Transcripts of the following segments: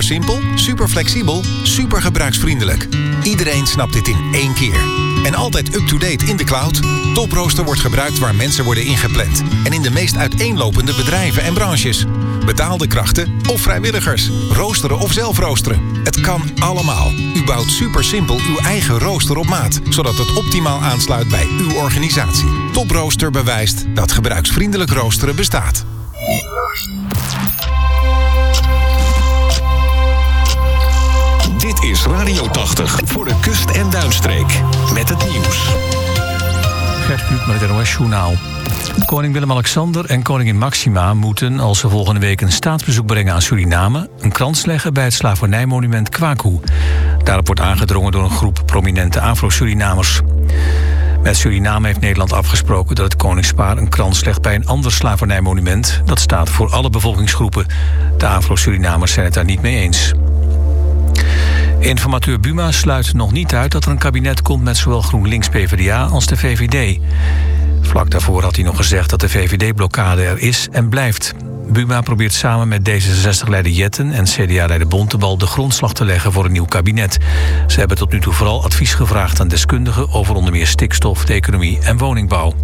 Super simpel, super flexibel, super gebruiksvriendelijk. Iedereen snapt dit in één keer. En altijd up-to-date in de cloud. Toprooster wordt gebruikt waar mensen worden ingepland. En in de meest uiteenlopende bedrijven en branches. Betaalde krachten of vrijwilligers. Roosteren of zelf roosteren. Het kan allemaal. U bouwt super simpel uw eigen rooster op maat. Zodat het optimaal aansluit bij uw organisatie. Toprooster bewijst dat gebruiksvriendelijk roosteren bestaat. Dit is Radio 80 voor de kust- en duinstreek. Met het nieuws. Gert Kluk met het NOS-journaal. Koning Willem-Alexander en koningin Maxima moeten, als ze volgende week een staatsbezoek brengen aan Suriname, een krans leggen bij het slavernijmonument Kwaku. Daarop wordt aangedrongen door een groep prominente Afro-Surinamers. Met Suriname heeft Nederland afgesproken dat het koningspaar een krans legt bij een ander slavernijmonument. Dat staat voor alle bevolkingsgroepen. De Afro-Surinamers zijn het daar niet mee eens. Informateur Buma sluit nog niet uit dat er een kabinet komt met zowel GroenLinks-PVDA als de VVD. Vlak daarvoor had hij nog gezegd dat de VVD-blokkade er is en blijft. Buma probeert samen met D66-leider Jetten en CDA-leider Bontebal de grondslag te leggen voor een nieuw kabinet. Ze hebben tot nu toe vooral advies gevraagd aan deskundigen over onder meer stikstof, de economie en woningbouw.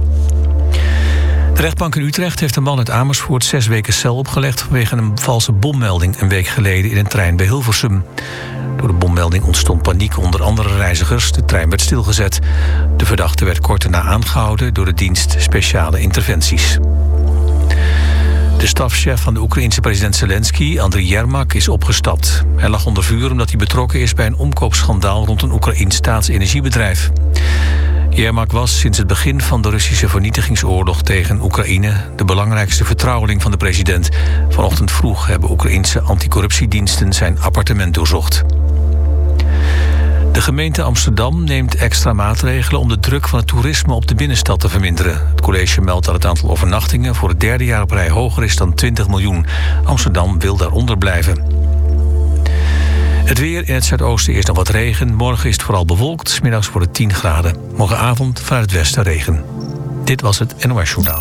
De rechtbank in Utrecht heeft een man uit Amersfoort 6 weken cel opgelegd vanwege een valse bommelding een week geleden in een trein bij Hilversum. Door de bommelding ontstond paniek onder andere reizigers. De trein werd stilgezet. De verdachte werd kort daarna aangehouden door de dienst Speciale Interventies. De stafchef van de Oekraïense president Zelensky, Andriy Yermak, is opgestapt. Hij lag onder vuur omdat hij betrokken is bij een omkoopschandaal rond een Oekraïens staatsenergiebedrijf. Yermak was sinds het begin van de Russische vernietigingsoorlog tegen Oekraïne de belangrijkste vertrouweling van de president. Vanochtend vroeg hebben Oekraïense anticorruptiediensten zijn appartement doorzocht. De gemeente Amsterdam neemt extra maatregelen om de druk van het toerisme op de binnenstad te verminderen. Het college meldt dat het aantal overnachtingen voor het 3e jaar op rij hoger is dan 20 miljoen. Amsterdam wil daaronder blijven. Het weer in het zuidoosten is nog wat regen. Morgen is het vooral bewolkt. 's Middags wordt het 10 graden. Morgenavond vanuit het westen regen. Dit was het NOS Journaal.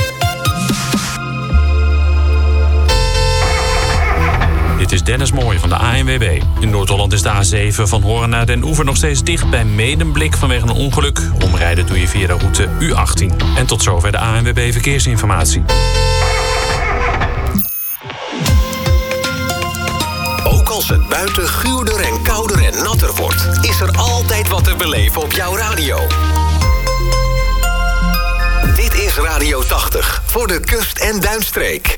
Dit is Dennis Mooij van de ANWB. In Noord-Holland is de A7 van Hoorn naar Den Oever nog steeds dicht bij Medemblik vanwege een ongeluk. Omrijden doe je via de route U18. En tot zover de ANWB Verkeersinformatie. Ook als het buiten guurder en kouder en natter wordt, is er altijd wat te beleven op jouw radio. Dit is Radio 80 voor de kust- en duinstreek.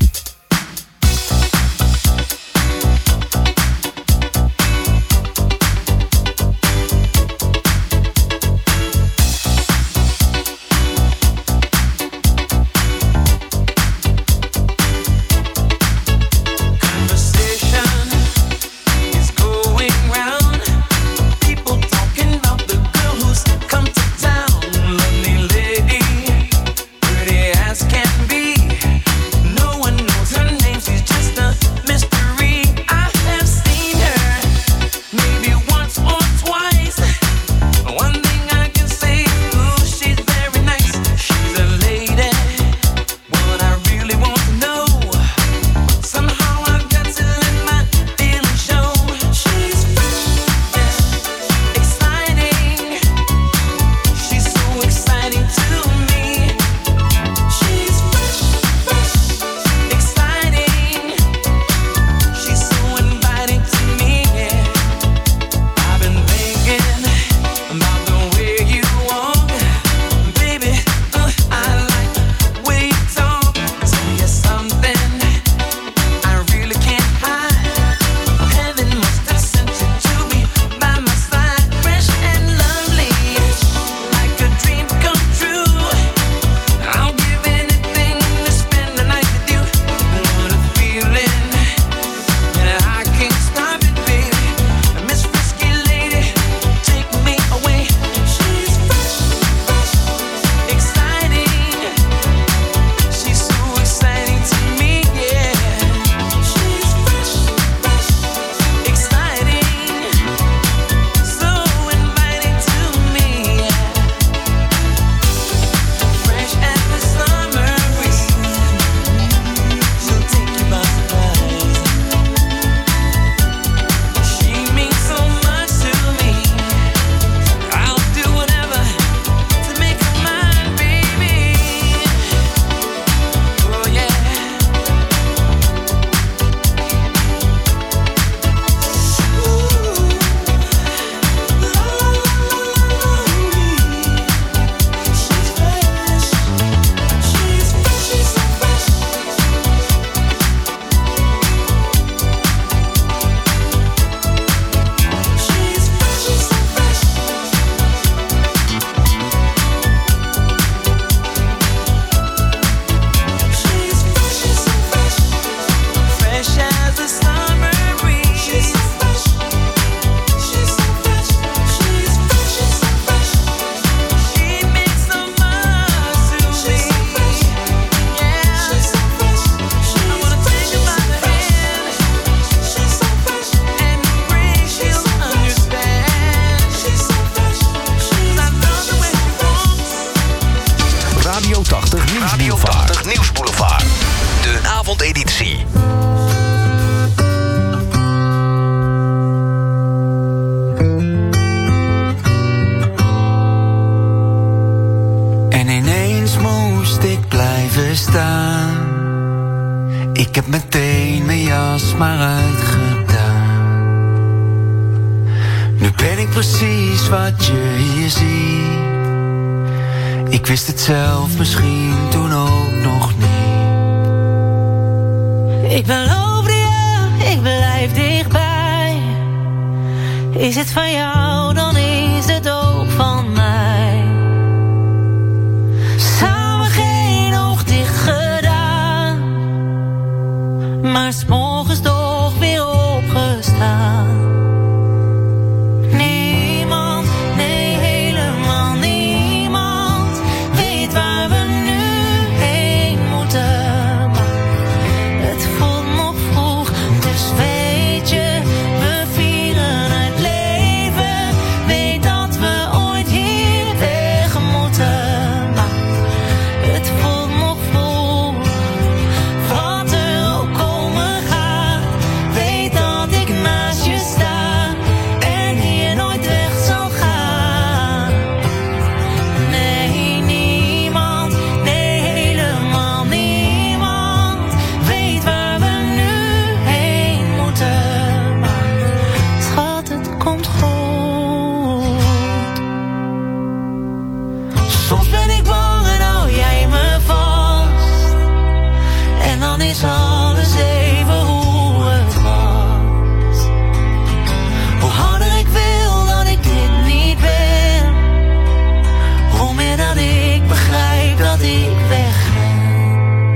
Can be no one Ik heb meteen mijn jas maar uitgedaan. Nu ben ik precies wat je hier ziet. Ik wist het zelf misschien toen ook nog niet. Ik beloof je, ik blijf dichtbij. Is het van jou, dan is het ook van mij. Samen geen oog dicht gedaan, maar 's morgens toch weer opgestaan. Niemand, nee helemaal niemand, weet waar we nu heen moeten. Maar het voelt nog vroeg, dus weet je, we vieren het leven. Weet dat we ooit hier weg moeten. Maar het voelt nog vroeg, wat er ook komen gaat. Weet dat ik naast je sta en hier nooit weg zal gaan. Nee, niemand, nee helemaal niemand, weet waar we nu heen moeten. Maar schat, het komt goed. Soms ben ik bang en hou jij me vast. En dan is alles even hoe het was. Hoe harder ik wil dat ik dit niet ben, hoe meer dat ik begrijp dat ik wegren.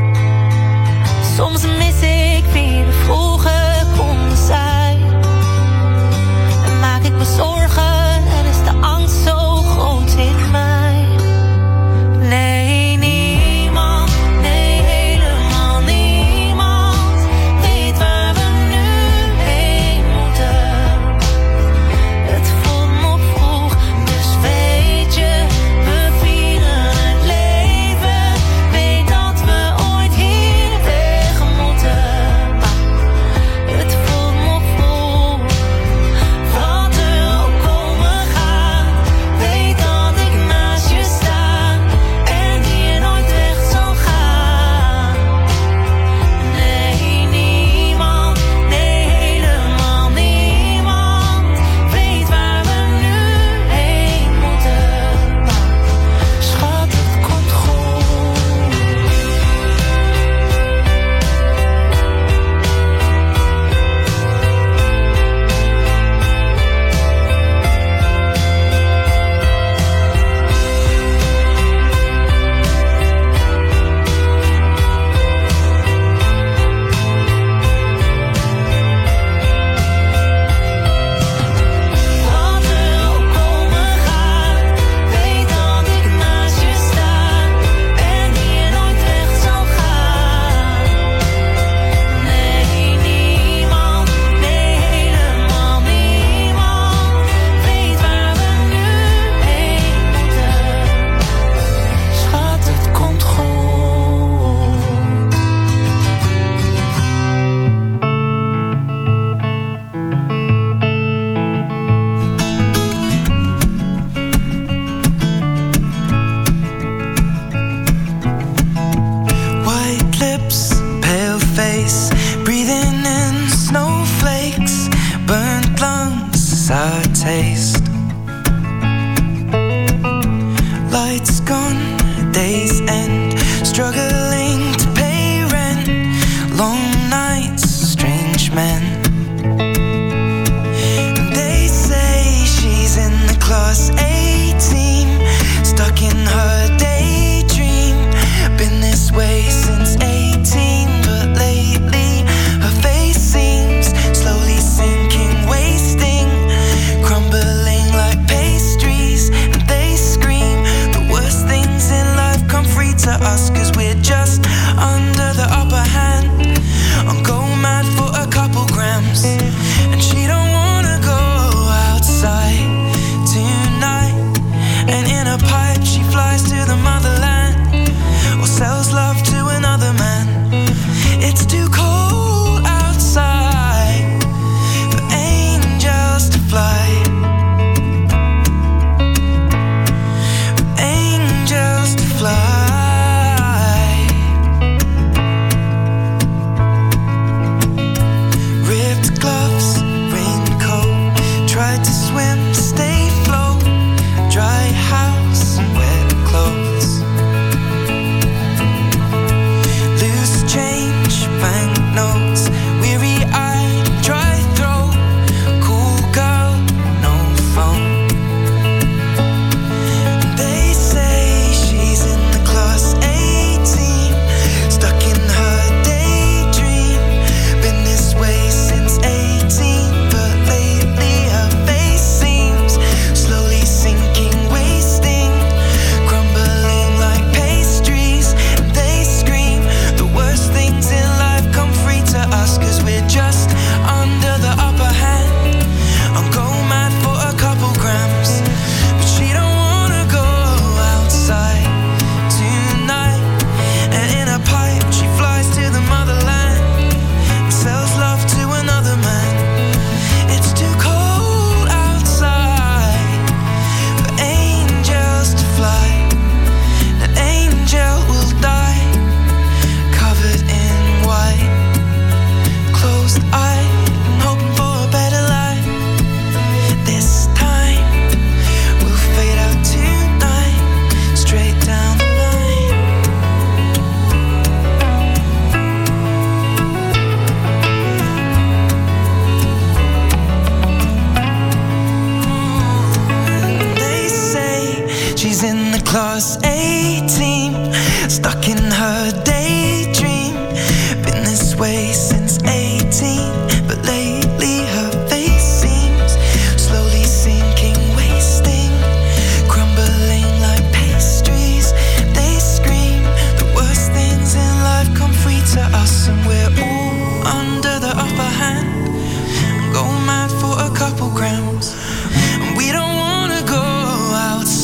Soms mis ik wie we vroeger konden zijn. En maak ik me zorgen en is de angst zo groot in mij. Nee, niemand, nee helemaal niemand, weet waar we nu heen moeten. Het voelt nog vroeg, dus weet je, we vieren het leven. Weet dat we ooit hier weg moeten. Maar het voelt nog vroeg, wat er ook komen gaat. Weet dat ik naast je sta en hier nooit weg zal gaan. Nee, niemand, nee helemaal niemand, weet waar we nu heen moeten. Maar schat, het komt goed. Wat er ook komen gaat, weet dat ik naast je sta en hier nooit weg zal gaan. Nee, niemand, nee helemaal niemand, weet waar we nu heen moeten. Schat, het komt goed. White lips, pale face, breathing in snowflakes, burnt lungs, sour taste. Lights gone, days end, struggling to pay rent, long nights, strange men. They say she's in the class A team, stuck in her daydream. Been this way since 18, but lately her face seems slowly sinking, wasting, crumbling like pastries. And they scream the worst things in life come free to us, 'cause we're just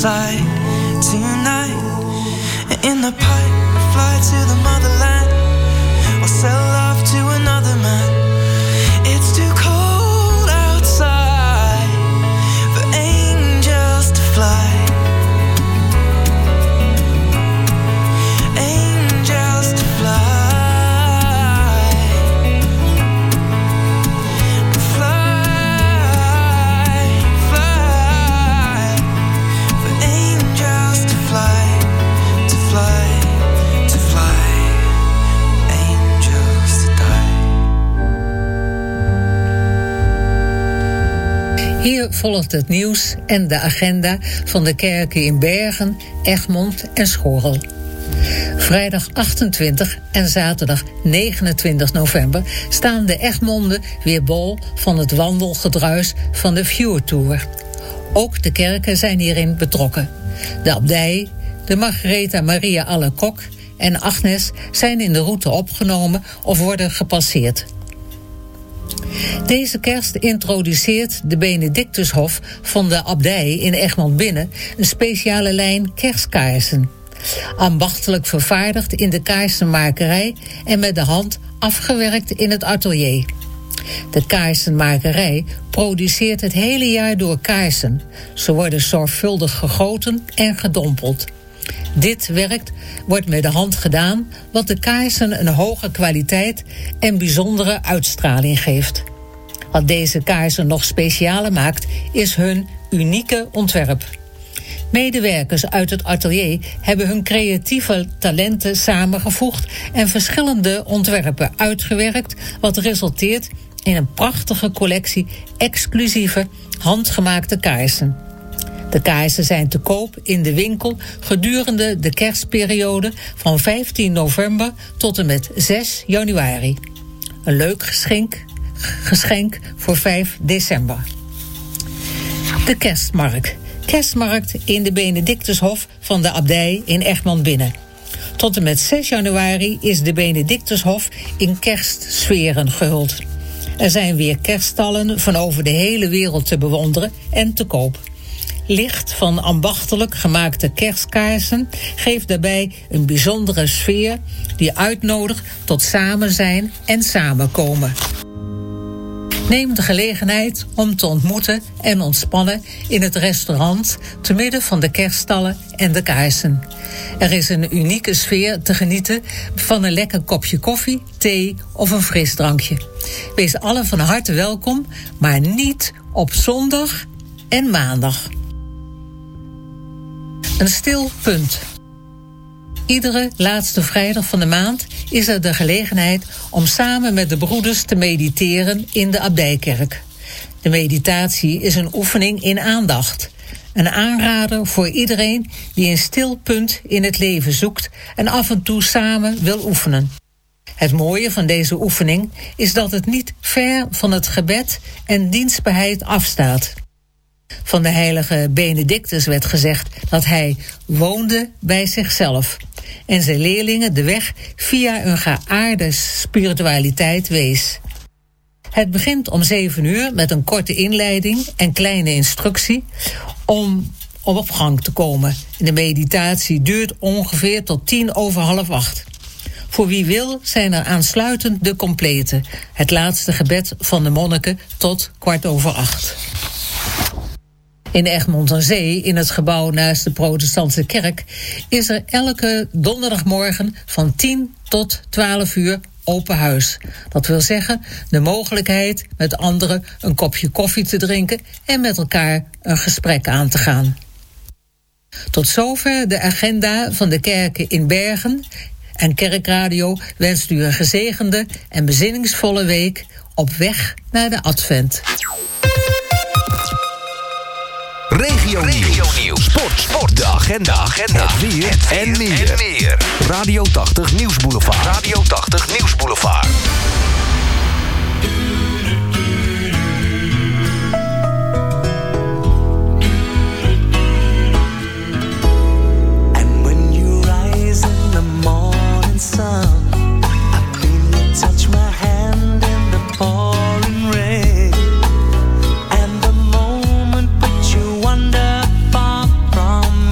outside tonight. In the pipe, fly to the motherland, or sell love to another man. It's too cold outside for angels to fly. Angels to fly. Hier volgt het nieuws en de agenda van de kerken in Bergen, Egmond en Schorrel. Vrijdag 28 en zaterdag 29 november staan de Egmonden weer bol van het wandelgedruis van de Fjord Tour. Ook de kerken zijn hierin betrokken. De abdij, de Margaretha Maria Allerkok en Agnes zijn in de route opgenomen of worden gepasseerd. Deze kerst introduceert de Benedictushof van de abdij in Egmond Binnen een speciale lijn kerstkaarsen. Ambachtelijk vervaardigd in de kaarsenmakerij en met de hand afgewerkt in het atelier. De kaarsenmakerij produceert het hele jaar door kaarsen. Ze worden zorgvuldig gegoten en gedompeld. Dit werk wordt met de hand gedaan, wat de kaarsen een hoge kwaliteit en bijzondere uitstraling geeft. Wat deze kaarsen nog specialer maakt, is hun unieke ontwerp. Medewerkers uit het atelier hebben hun creatieve talenten samengevoegd en verschillende ontwerpen uitgewerkt, wat resulteert in een prachtige collectie exclusieve handgemaakte kaarsen. De kaarsen zijn te koop in de winkel gedurende de kerstperiode van 15 november tot en met 6 januari. Een leuk geschenk voor 5 december. De kerstmarkt. Kerstmarkt in de Benedictushof van de abdij in Egmond Binnen. Tot en met 6 januari is de Benedictushof in kerstsferen gehuld. Er zijn weer kerststallen van over de hele wereld te bewonderen en te koop. Licht van ambachtelijk gemaakte kerstkaarsen geeft daarbij een bijzondere sfeer die uitnodigt tot samen zijn en samenkomen. Neem de gelegenheid om te ontmoeten en ontspannen in het restaurant te midden van de kerststallen en de kaarsen. Er is een unieke sfeer te genieten van een lekker kopje koffie, thee of een frisdrankje. Wees allen van harte welkom, maar niet op zondag en maandag. Een stil punt. Iedere laatste vrijdag van de maand is er de gelegenheid om samen met de broeders te mediteren in de abdijkerk. De meditatie is een oefening in aandacht. Een aanrader voor iedereen die een stil punt in het leven zoekt en af en toe samen wil oefenen. Het mooie van deze oefening is dat het niet ver van het gebed en dienstbaarheid afstaat. Van de heilige Benedictus werd gezegd dat hij woonde bij zichzelf en zijn leerlingen de weg via een geaarde spiritualiteit wees. Het begint om 7 uur met een korte inleiding en kleine instructie om op gang te komen. De meditatie duurt ongeveer tot 7:50. Voor wie wil zijn er aansluitend de complete, het laatste gebed van de monniken tot 7:15. In Egmond aan Zee, in het gebouw naast de protestantse kerk, is er elke donderdagmorgen van 10 tot 12 uur open huis. Dat wil zeggen de mogelijkheid met anderen een kopje koffie te drinken en met elkaar een gesprek aan te gaan. Tot zover de agenda van de kerken in Bergen. En Kerkradio wenst u een gezegende en bezinningsvolle week op weg naar de Advent. Regio Nieuws. Sport. De agenda. Het weer en meer. Radio 80 Nieuwsboulevard. And when you rise in the morning sun, I feel you touch my hand in the pouring rain. And the moment which you wander far from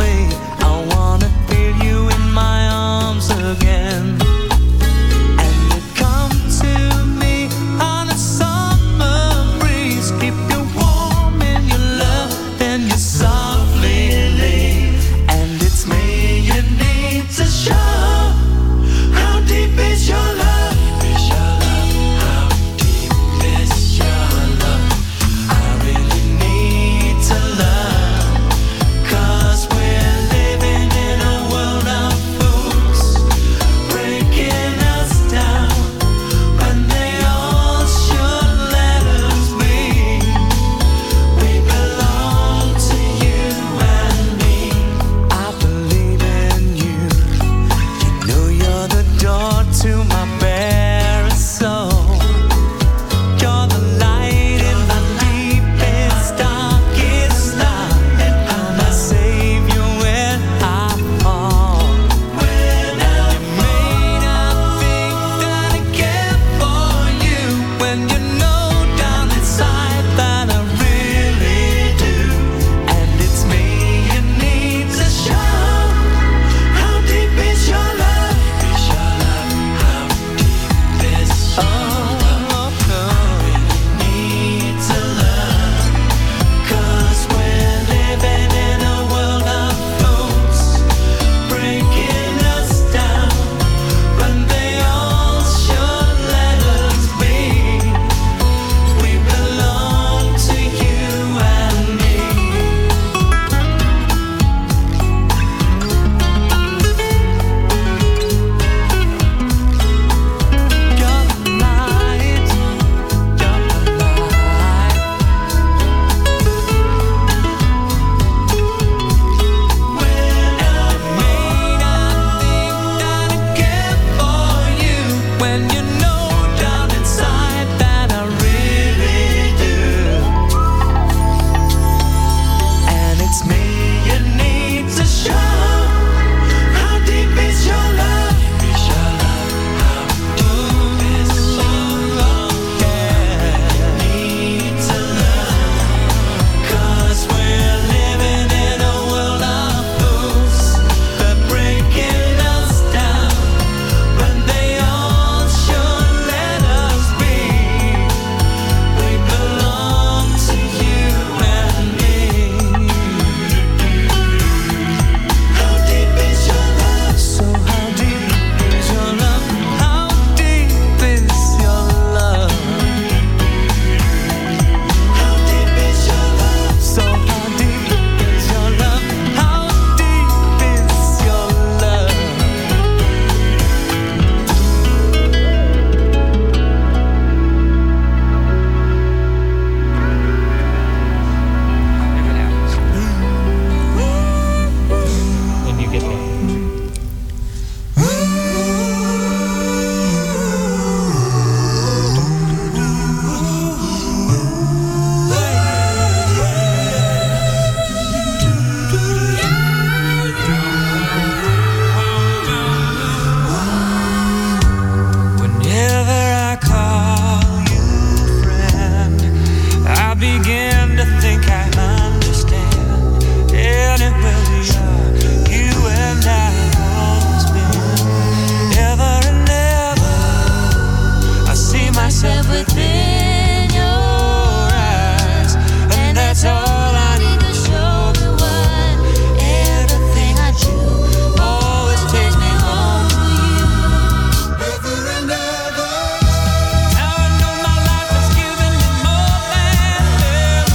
begin to think I understand. And it will be you and I always been. Ever and ever, I see myself within your eyes, and that's all I need to show me why everything I do always takes me home to you. Ever and ever. Now I know my life has given me more than ever.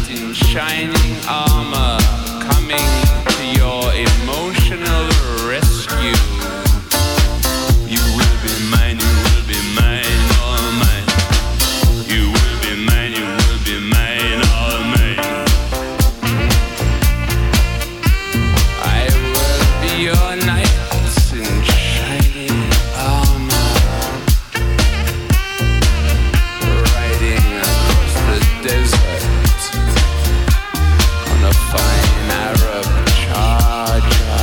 in shining armor, coming to your emotional rescue. You will be mine, you will be mine, all mine. You will be mine, you will be mine, all mine. I will be your knight in shining armor, riding across the desert on a fine Arab charger.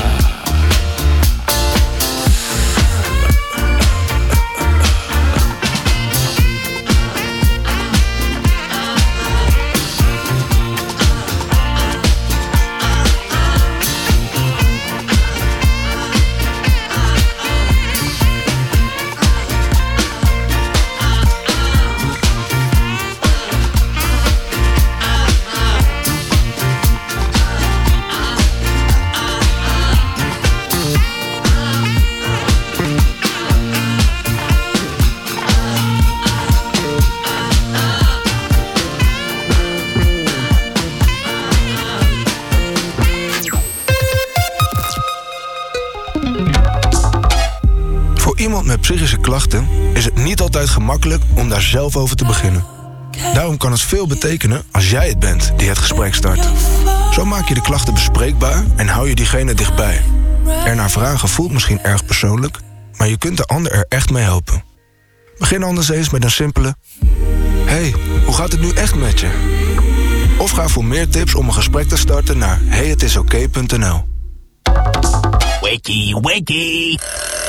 Voor iemand met psychische klachten is het niet altijd gemakkelijk om daar zelf over te beginnen. Daarom kan het veel betekenen als jij het bent die het gesprek start. Zo maak je de klachten bespreekbaar en hou je diegene dichtbij. Ernaar vragen voelt misschien erg persoonlijk, maar je kunt de ander er echt mee helpen. Begin anders eens met een simpele: hey, hoe gaat het nu echt met je? Of ga voor meer tips om een gesprek te starten naar heyhetisoké.nl. Wakey, wakey.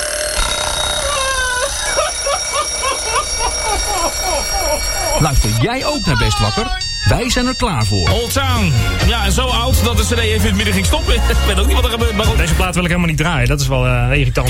Luister jij ook naar Best Wakker? Wij zijn er klaar voor. Old Town. Ja, en zo oud dat de CD even in het midden ging stoppen. Ik weet ook niet wat er gebeurt. Maar deze plaat wil ik helemaal niet draaien. Dat is wel irritant.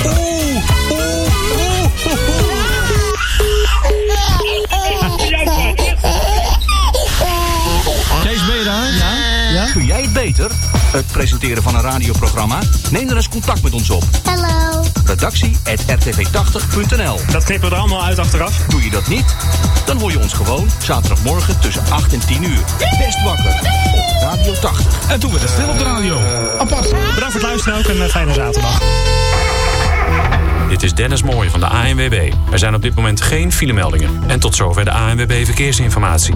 Kees, ben je daar? Ja? Kun jij het beter? Het presenteren van een radioprogramma? Neem er eens contact met ons op. Hallo. Redactie@rtv80.nl. Dat knippen we er allemaal uit achteraf. Doe je dat niet? Dan hoor je ons gewoon zaterdagmorgen tussen 8 en 10 uur. Best Wakker op Radio 80. En toen werd het stil op de radio. Apart. Bedankt voor het luisteren ook en een fijne zaterdag. Dit is Dennis Mooij van de ANWB. Er zijn op dit moment geen filemeldingen. En tot zover de ANWB Verkeersinformatie.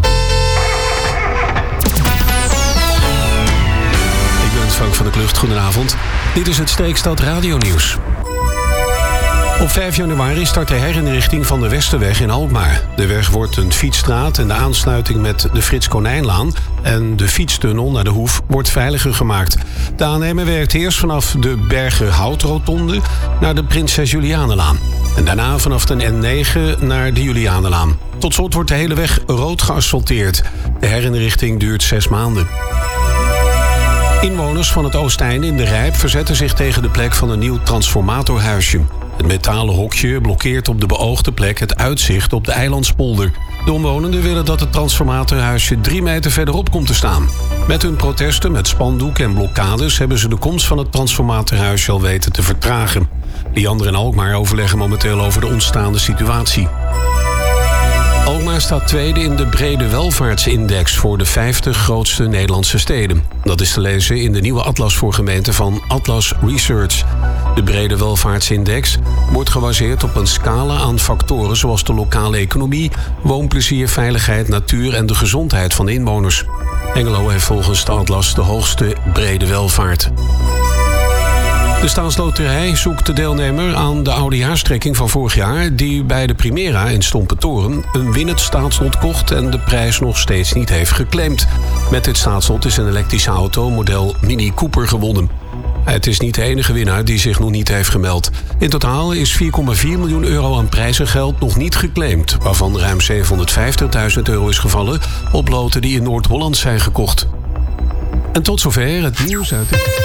Frank van der Klucht, goedenavond. Dit is het Steekstad Radio-nieuws. Op 5 januari start de herinrichting van de Westerweg in Alkmaar. De weg wordt een fietsstraat en de aansluiting met de Frits Konijnlaan en de fietstunnel naar de Hoef wordt veiliger gemaakt. De aannemer werkt eerst vanaf de Bergerhoutrotonde naar de Prinses Julianalaan. En daarna vanaf de N9 naar de Julianalaan. Tot slot wordt de hele weg rood geasfalteerd. De herinrichting duurt 6 maanden. Inwoners van het Oosteinde in de Rijp verzetten zich tegen de plek van een nieuw transformatorhuisje. Het metalen hokje blokkeert op de beoogde plek het uitzicht op de Eilandspolder. De omwonenden willen dat het transformatorhuisje 3 meter verderop komt te staan. Met hun protesten met spandoek en blokkades hebben ze de komst van het transformatorhuisje al weten te vertragen. Liander en Alkmaar overleggen momenteel over de ontstaande situatie. Alkmaar staat tweede in de brede welvaartsindex voor de 50 grootste Nederlandse steden. Dat is te lezen in de nieuwe atlas voor gemeenten van Atlas Research. De brede welvaartsindex wordt gebaseerd op een scala aan factoren zoals de lokale economie, woonplezier, veiligheid, natuur en de gezondheid van de inwoners. Hengelo heeft volgens de atlas de hoogste brede welvaart. De Staatsloterij zoekt de deelnemer aan de oudejaarstrekking van vorig jaar, die bij de Primera in Stompentoren een winnend staatslot kocht en de prijs nog steeds niet heeft geclaimd. Met dit staatslot is een elektrische auto model Mini Cooper gewonnen. Het is niet de enige winnaar die zich nog niet heeft gemeld. In totaal is 4,4 miljoen euro aan prijzengeld nog niet geclaimd, waarvan ruim 750.000 euro is gevallen op loten die in Noord-Holland zijn gekocht. En tot zover het nieuws uit de...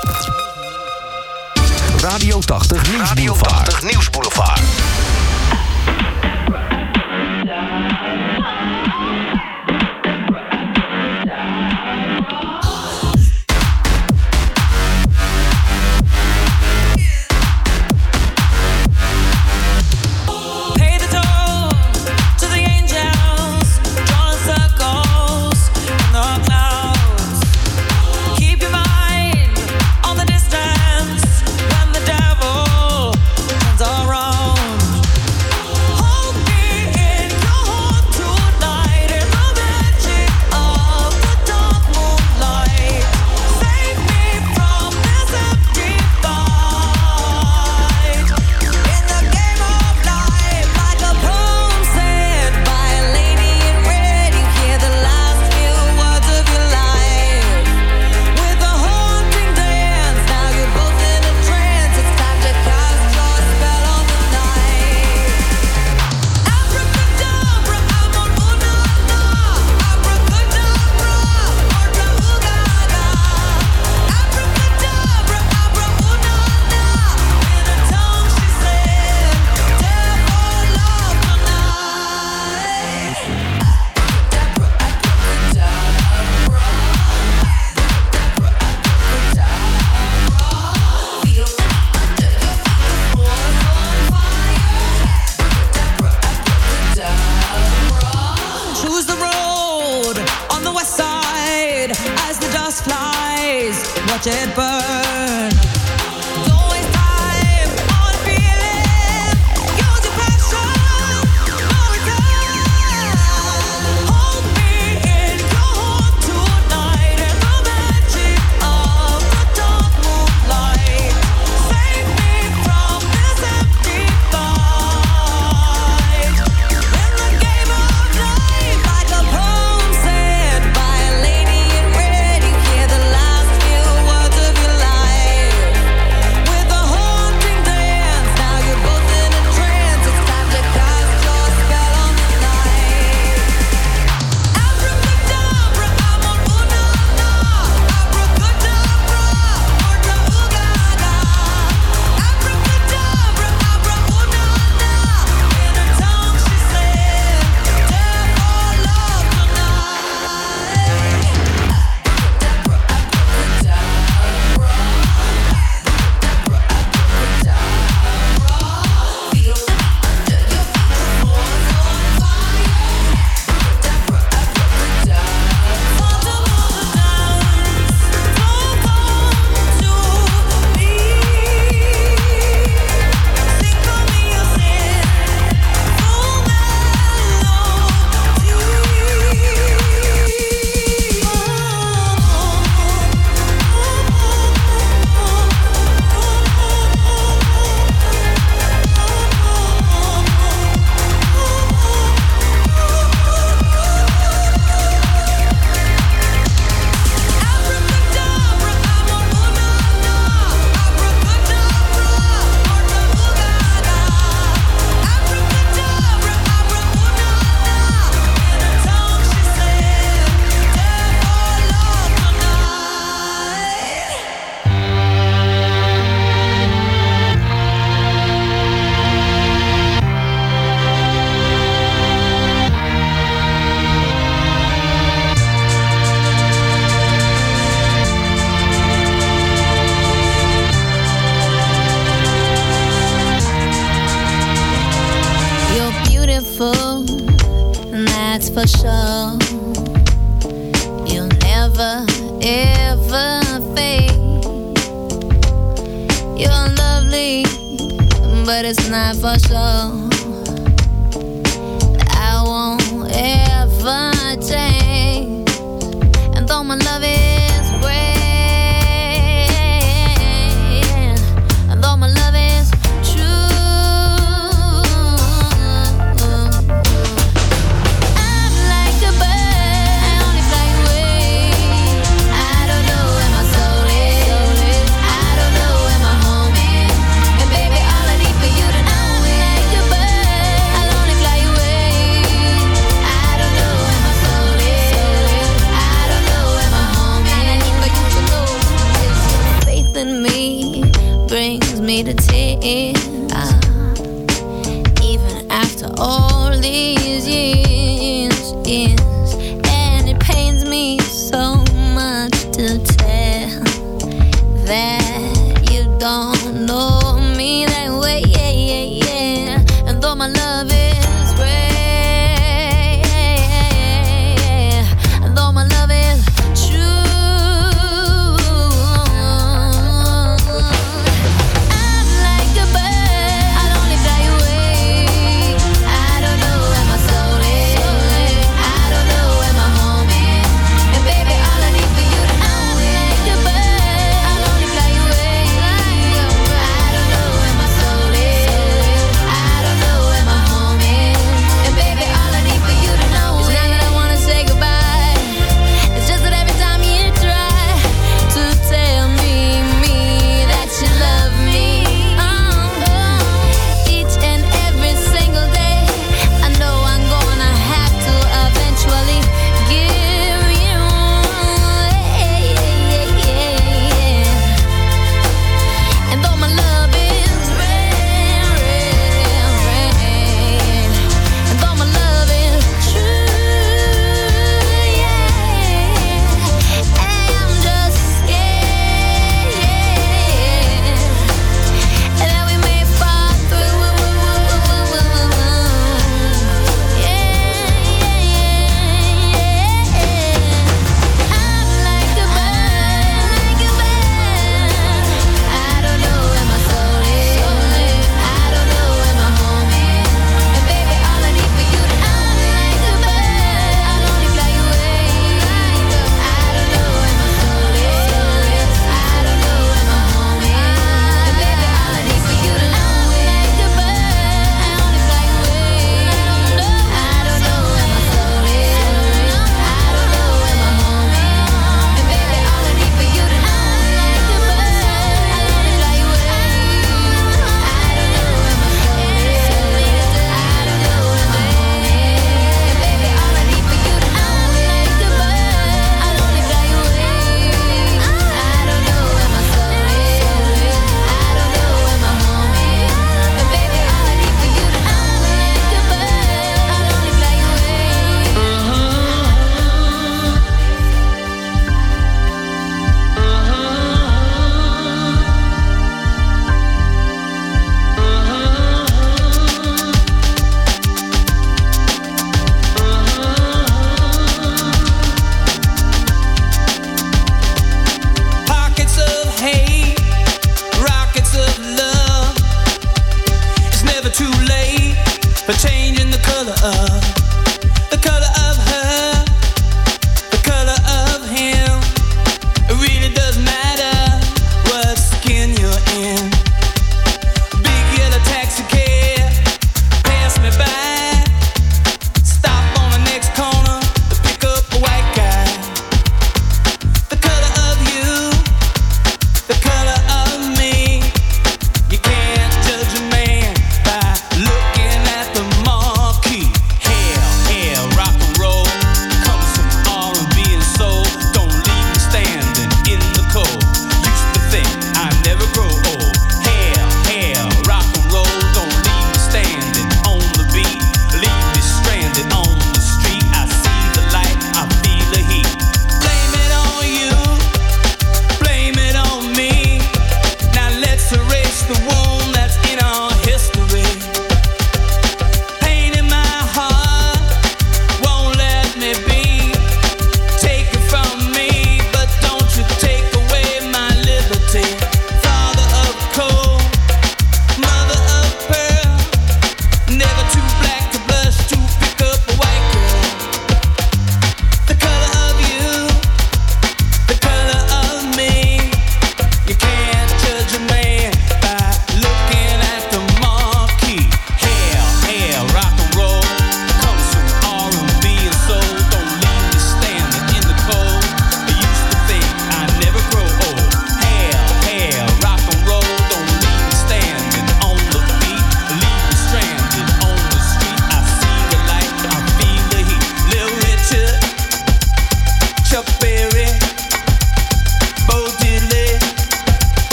Radio 80 Nieuwsboulevard. Radio 80 Nieuwsboulevard. Clouds. watch it burn. Don't waste time on feeling. Use your passion, no return. Hold me in your heart tonight in the magic of the dark moonlight. Save me from this empty fight. In the game of life, like a poem said by a lady in red, you hear the last few words of your life. With a haunting dance, now you're both in a trance. It's time to cast your spell on the night. Abracadabra, I'm on Unana. Abracadabra, Orta Ugaga. Abracadabra, Abra Unana. In her tongue she said, "Death or love tonight." You're beautiful, and that's for sure. You'll never, ever fade. You're lovely, but it's not for sure. I won't ever change. And though my love is great, and though my love is true, I'm like a bird, I only fly away. I don't know where my soul is, I don't know where my home is. And baby, all I need for you to know is like a bird, I'll only fly away. I don't know where my soul is, I don't know where my home is. All I need for you to know is your faith in me brings me to tears. Even after all these years, and it pains me so much to tell that you don't know me that way, and though my love is great, and though my love is true, I'm like a bird,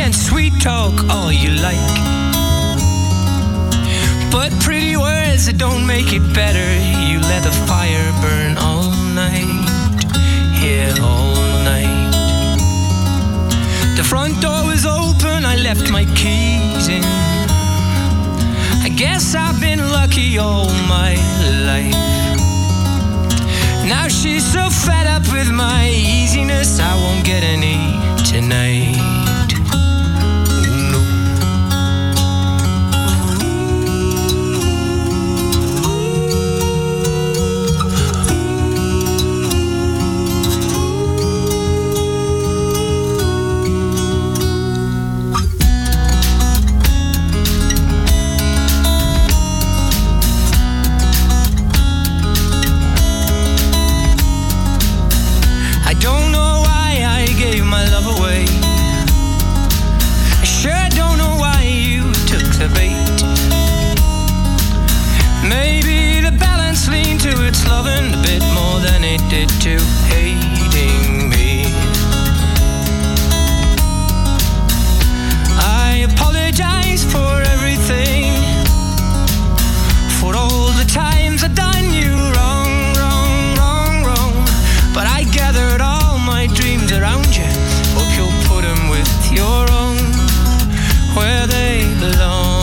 and sweet talk all you like. But pretty words that don't make it better. You let the fire burn all night. Here all night. The front door was open, I left my keys in. I guess I've been lucky all my life. Now she's so fed up with my easiness, I won't get any tonight. Loving a bit more than it did to hating me. I apologize for everything, for all the times I've done you wrong, wrong, wrong, wrong. But I gathered all my dreams around you. Hope you'll put them with your own, where they belong.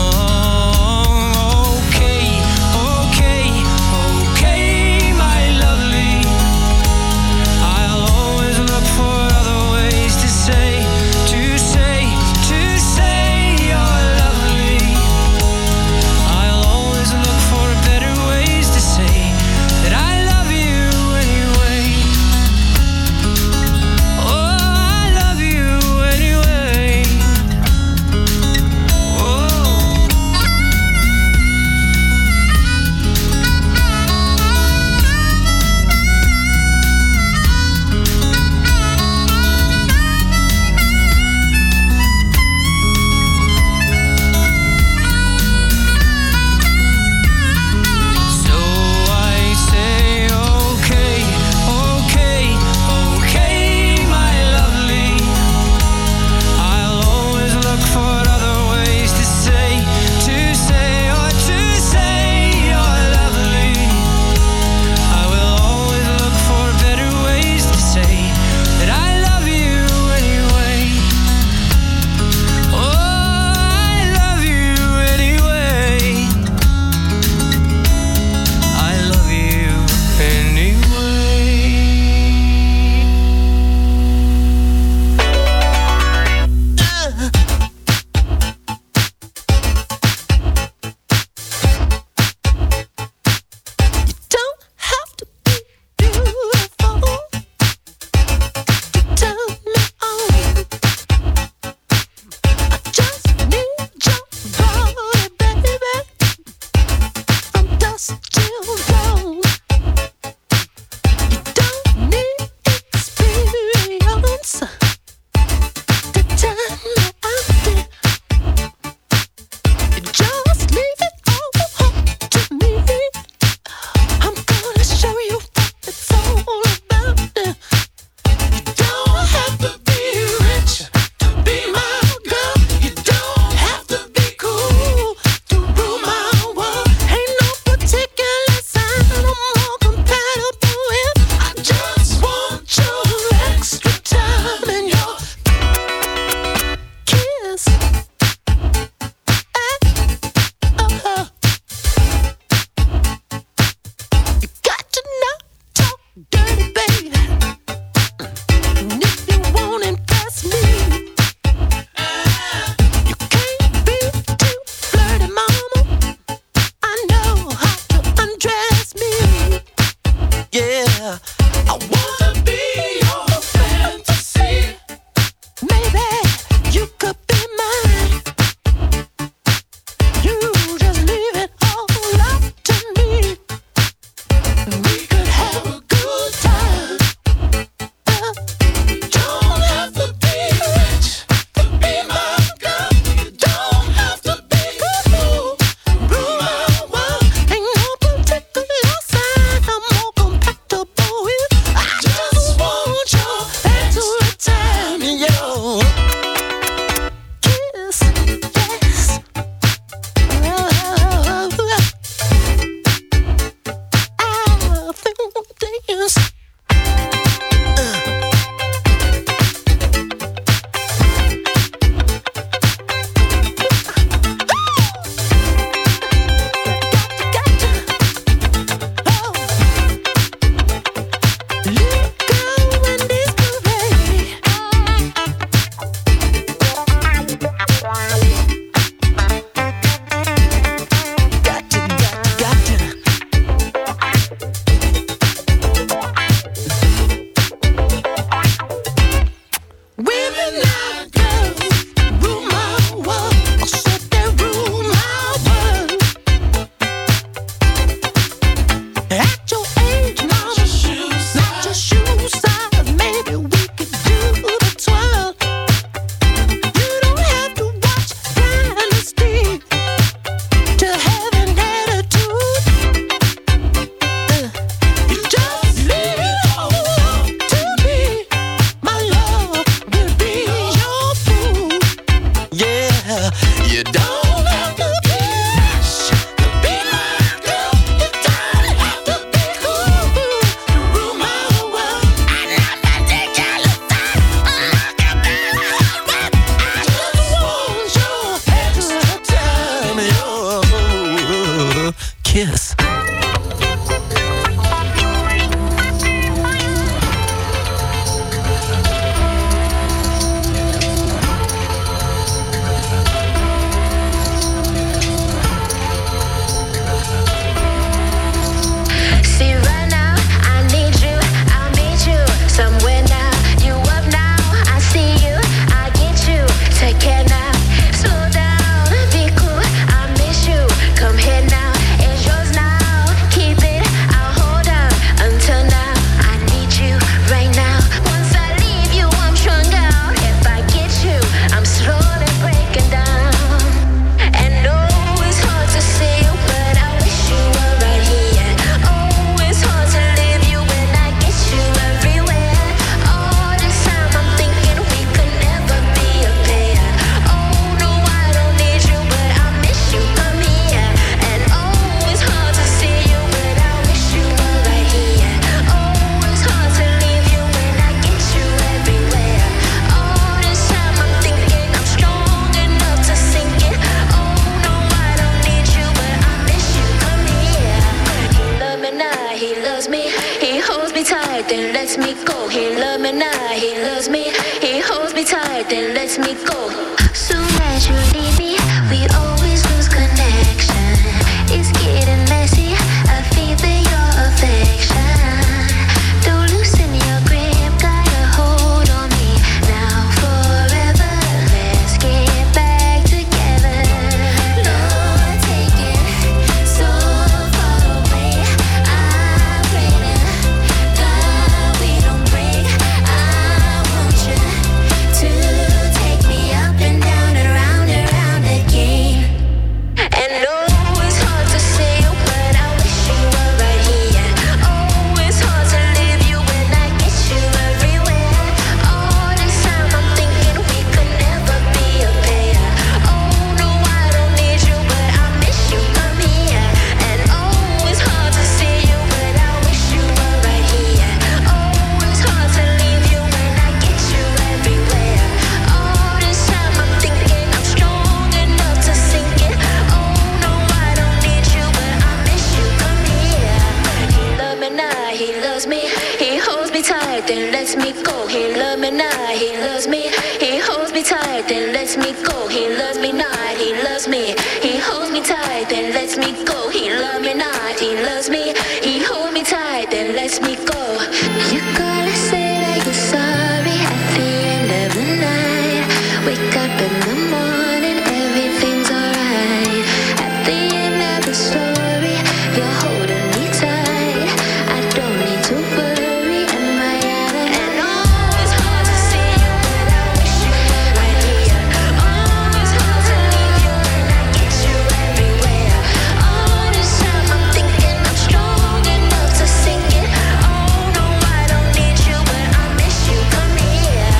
tight, then let me go. Soon as you leave me, we always lose connection. It's getting messy, I feel your affection. Don't loosen your grip, got a hold on me now forever. Let's get back together. Lord, take it so far away. I pray to God we don't break. I want you to take me up and down and round again. And oh, it's hard to say, but I wish you were right here. Oh, it's hard to leave you when I get you everywhere. All this time I'm thinking we could never be a pair. Oh no, I don't need you, but I miss you, come here. And oh, it's hard to see you, but I wish you were right here. Oh, it's hard to leave you when I get you everywhere. All this time I'm thinking I'm strong enough to sink it. Oh no, I don't need you, but I miss you, come here. He love me now, he loves me. He holds me tight, then lets me go. He love me now, he loves me. He holds me tight, then lets me go. He loves me not, he loves me. He holds me tight, then lets me go. He love me not, he loves me. He holds me tight, then lets me go. You gotta say that you're sorry at the end of the night. Wake up in the morning, everything's alright. At the end of the story, you're holding me tight. I don't need to worry, am I out of and oh, it's hard to see you, but I wish you were right here. Oh, it's hard to leave you when I get you everywhere. All this time I'm thinking I'm strong enough to sink it. Oh no, I don't need you, but I miss you, come here.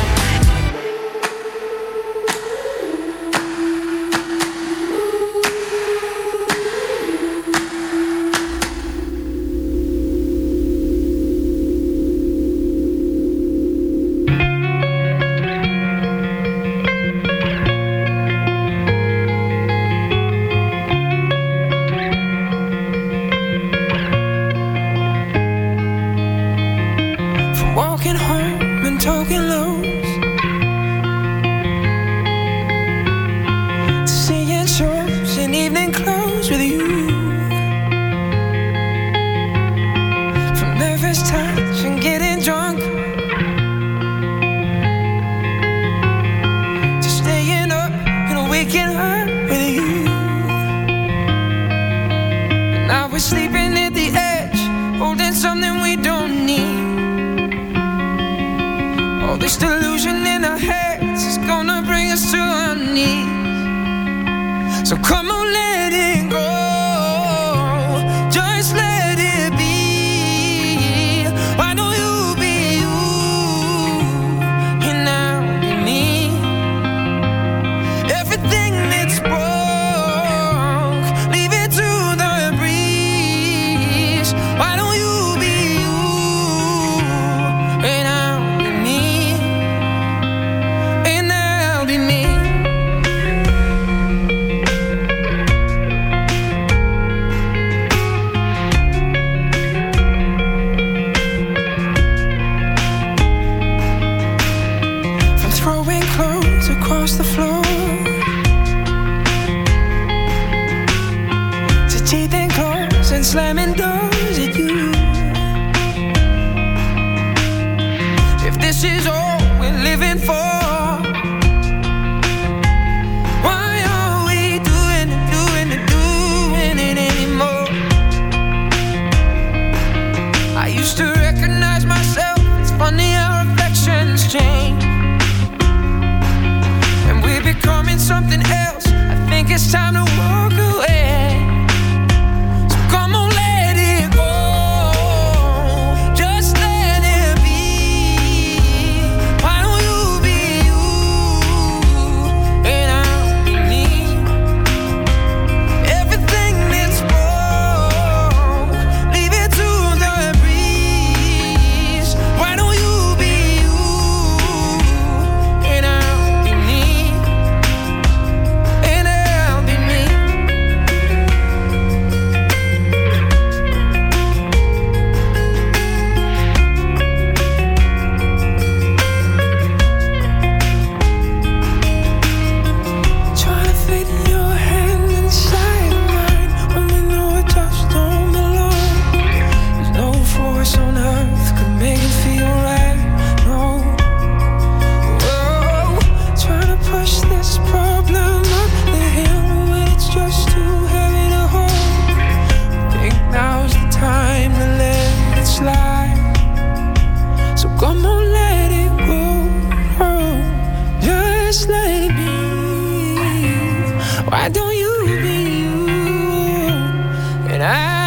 From walking home and talking lows to seeing shows in evening clothes with you. From nervous touch and getting drunk to staying up and waking up with you. Now we're sleeping at the edge, holding something we don't need. All this delusion in our heads is gonna bring us to our knees. So come on, let it go. Just let it be. Why don't you be you and I'll be me? Everything that's broke, leave it to the breeze. Why don't you be you and I'll be me? And I'll be me. From throwing clothes across the floor to teething claws and slamming doors at you. If this is all we're living for, why are we doing it anymore? I used to recognize myself. It's funny how reflections change, and we're becoming something else. I think it's time to walk away. So come on, let it go. Just let it be. Why don't you be you and I'll be me? Everything that's broke, leave it to the breeze. Why don't you be you and I'll be me? And I'll be me. Why don't you be you? And I